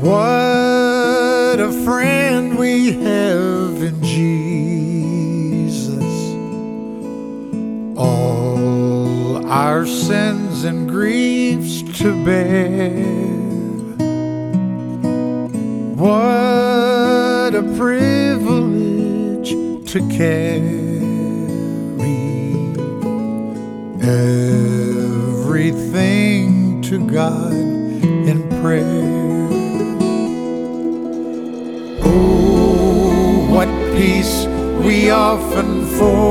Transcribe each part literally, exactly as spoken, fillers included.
What a friend we have in Jesus. All our sins and griefs to bear. What a privilege to carry everything to God in prayer. Oh, what peace we often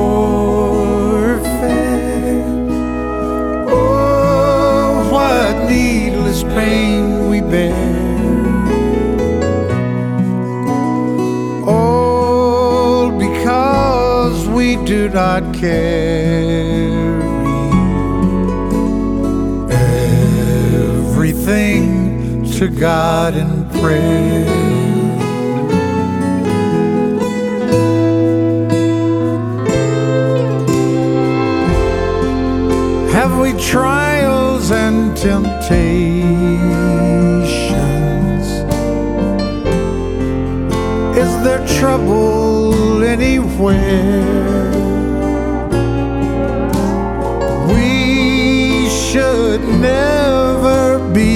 forfeit. Oh, what needless pain we bear. All because we do not carry everything to God in prayer. Have we trials and temptations? Is there trouble anywhere? We should never be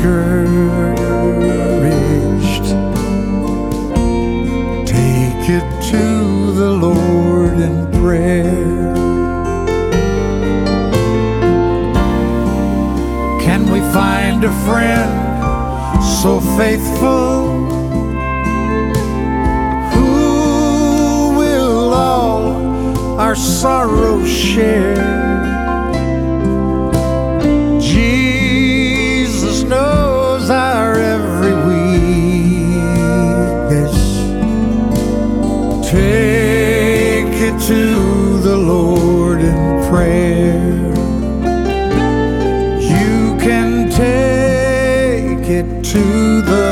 discouraged. Take it to the Lord in prayer. Can we find a friend so faithful, who will all our sorrows share? Jesus knows our every weakness. Take it to the Lord in prayer. Take it to the